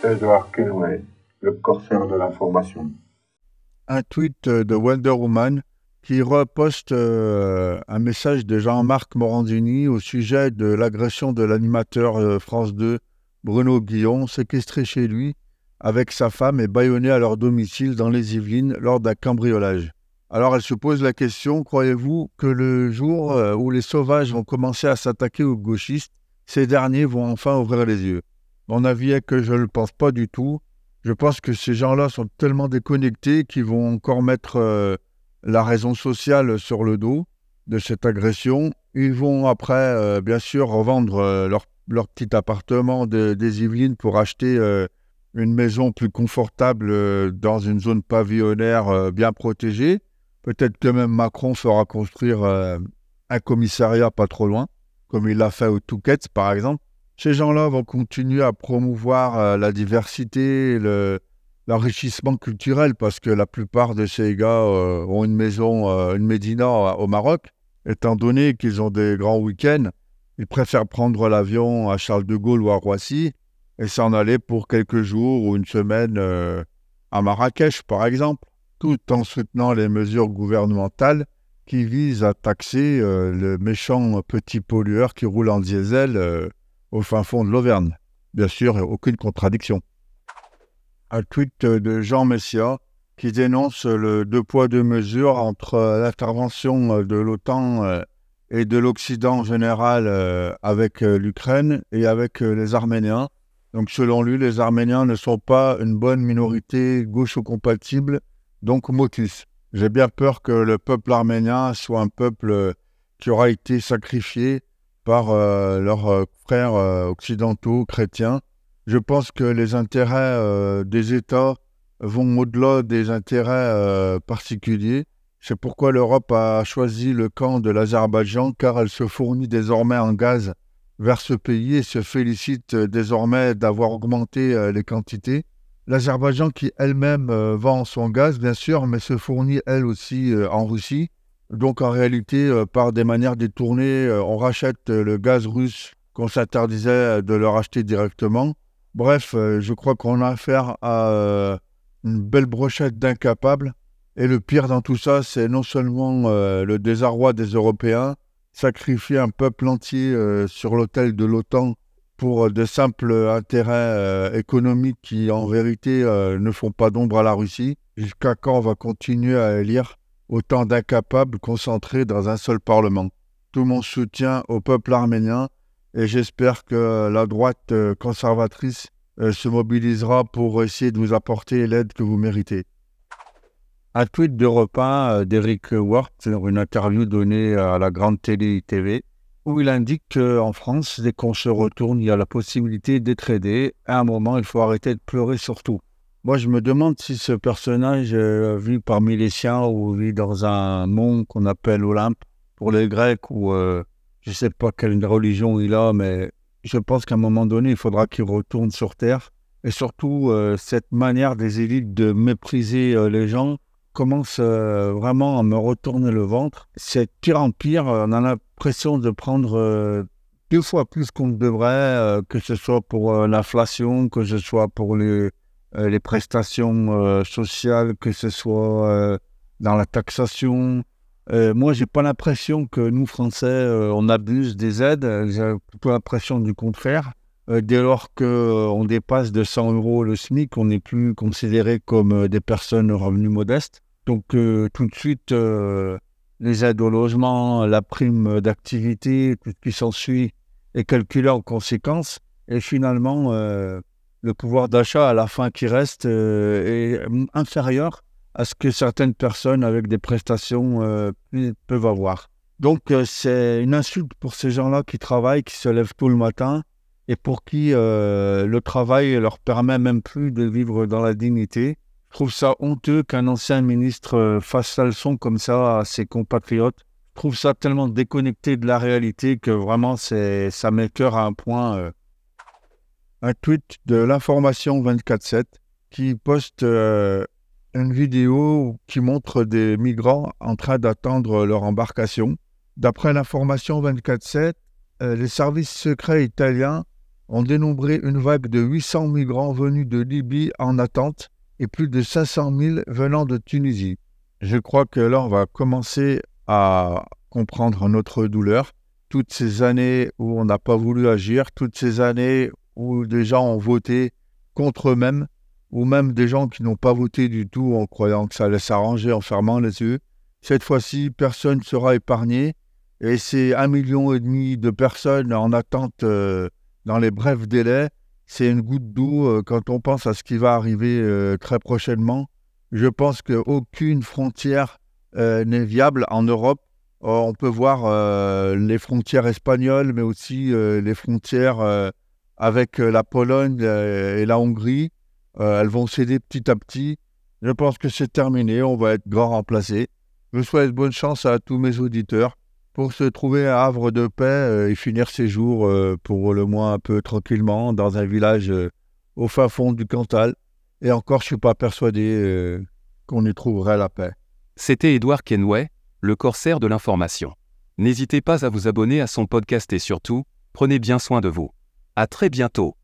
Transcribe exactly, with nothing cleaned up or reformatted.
Edward Kenway, le corsaire de l'information. Un tweet de Wonder Woman qui reposte euh, un message de Jean-Marc Morandini au sujet de l'agression de l'animateur euh, France deux, Bruno Guillon, séquestré chez lui avec sa femme et bâillonné à leur domicile dans les Yvelines lors d'un cambriolage. Alors elle se pose la question, croyez-vous que le jour euh, où les sauvages vont commencer à s'attaquer aux gauchistes, ces derniers vont enfin ouvrir les yeux? Mon avis est que je ne le pense pas du tout. Je pense que ces gens-là sont tellement déconnectés qu'ils vont encore mettre euh, la raison sociale sur le dos de cette agression. Ils vont après, euh, bien sûr, revendre euh, leur, leur petit appartement de, des Yvelines pour acheter euh, une maison plus confortable euh, dans une zone pavillonnaire euh, bien protégée. Peut-être que même Macron fera construire euh, un commissariat pas trop loin, comme il l'a fait au Touquet, par exemple. Ces gens-là vont continuer à promouvoir euh, la diversité, le, l'enrichissement culturel, parce que la plupart de ces gars euh, ont une maison, euh, une médina au Maroc. Étant donné qu'ils ont des grands week-ends, ils préfèrent prendre l'avion à Charles de Gaulle ou à Roissy et s'en aller pour quelques jours ou une semaine euh, à Marrakech, par exemple, tout en soutenant les mesures gouvernementales qui visent à taxer euh, le méchant petit pollueur qui roule en diesel euh, au fin fond de l'Auvergne. Bien sûr, aucune contradiction. Un tweet de Jean Messia qui dénonce le deux poids deux mesures entre l'intervention de l'OTAN et de l'Occident en général avec l'Ukraine et avec les Arméniens. Donc selon lui, les Arméniens ne sont pas une bonne minorité gaucho-compatible, donc motus. J'ai bien peur que le peuple arménien soit un peuple qui aura été sacrifié par euh, leurs euh, frères euh, occidentaux chrétiens. Je pense que les intérêts euh, des États vont au-delà des intérêts euh, particuliers. C'est pourquoi l'Europe a choisi le camp de l'Azerbaïdjan, car elle se fournit désormais en gaz vers ce pays et se félicite euh, désormais d'avoir augmenté euh, les quantités. L'Azerbaïdjan qui elle-même euh, vend son gaz, bien sûr, mais se fournit elle aussi euh, en Russie. Donc en réalité, euh, par des manières détournées, euh, on rachète euh, le gaz russe qu'on s'interdisait euh, de leur acheter directement. Bref, euh, je crois qu'on a affaire à euh, une belle brochette d'incapables. Et le pire dans tout ça, c'est non seulement euh, le désarroi des Européens, sacrifier un peuple entier euh, sur l'autel de l'OTAN pour euh, de simples intérêts euh, économiques qui, en vérité, euh, ne font pas d'ombre à la Russie. Jusqu'à quand on va continuer à élire autant d'incapables concentrés dans un seul parlement? Tout mon soutien au peuple arménien et j'espère que la droite euh, conservatrice euh, se mobilisera pour essayer de vous apporter l'aide que vous méritez. Un tweet d'Europe un euh, d'Eric Woerth dans une interview donnée à la grande télé I T V où il indique qu'en France, dès qu'on se retourne, il y a la possibilité d'être aidé. À un moment, il faut arrêter de pleurer surtout. Moi, je me demande si ce personnage euh, vit parmi les siens ou vit dans un monde qu'on appelle Olympe pour les Grecs ou euh, je ne sais pas quelle religion il a, mais je pense qu'à un moment donné, il faudra qu'il retourne sur Terre. Et surtout, euh, cette manière des élites de mépriser euh, les gens commence euh, vraiment à me retourner le ventre. C'est de pire en pire. On a l'impression de prendre euh, deux fois plus qu'on ne devrait, euh, que ce soit pour euh, l'inflation, que ce soit pour les... Euh, les prestations euh, sociales, que ce soit euh, dans la taxation. Euh, moi, j'ai pas l'impression que nous, Français, euh, on abuse des aides. J'ai plutôt l'impression du contraire. Euh, dès lors qu'on dépasse de cent euros le SMIC, on n'est plus considéré comme euh, des personnes aux revenus modestes. Donc, euh, tout de suite, euh, les aides au logement, la prime d'activité, tout ce qui s'ensuit est calculé en conséquence. Et finalement... Euh, le pouvoir d'achat à la fin qui reste euh, est inférieur à ce que certaines personnes avec des prestations euh, peuvent avoir. Donc euh, c'est une insulte pour ces gens-là qui travaillent, qui se lèvent tôt le matin et pour qui euh, le travail leur permet même plus de vivre dans la dignité. Je trouve ça honteux qu'un ancien ministre euh, fasse la leçon comme ça à ses compatriotes. Je trouve ça tellement déconnecté de la réalité que vraiment c'est, ça m'écoeure à un point... Euh, un tweet de l'information vingt-quatre sept qui poste euh, une vidéo qui montre des migrants en train d'attendre leur embarcation. D'après l'information vingt-quatre sept, euh, les services secrets italiens ont dénombré une vague de huit cents migrants venus de Libye en attente et plus de cinq cent mille venant de Tunisie. Je crois que là, on va commencer à comprendre notre douleur. Toutes ces années où on n'a pas voulu agir, toutes ces années où des gens ont voté contre eux-mêmes, ou même des gens qui n'ont pas voté du tout en croyant que ça allait s'arranger, en fermant les yeux. Cette fois-ci, personne ne sera épargné, et c'est un million et demi de personnes en attente euh, dans les brefs délais. C'est une goutte d'eau euh, quand on pense à ce qui va arriver euh, très prochainement. Je pense qu'aucune frontière euh, n'est viable en Europe. Euh, on peut voir euh, les frontières espagnoles, mais aussi euh, les frontières euh, avec euh, la Pologne euh, et la Hongrie. Euh, elles vont céder petit à petit. Je pense que c'est terminé, on va être grand remplacé. Je souhaite bonne chance à tous mes auditeurs pour se trouver un havre de paix euh, et finir ses jours euh, pour le moins un peu tranquillement dans un village euh, au fin fond du Cantal. Et encore, je ne suis pas persuadé euh, qu'on y trouverait la paix. C'était Édouard Kenway, le corsaire de l'information. N'hésitez pas à vous abonner à son podcast et surtout, prenez bien soin de vous. À très bientôt.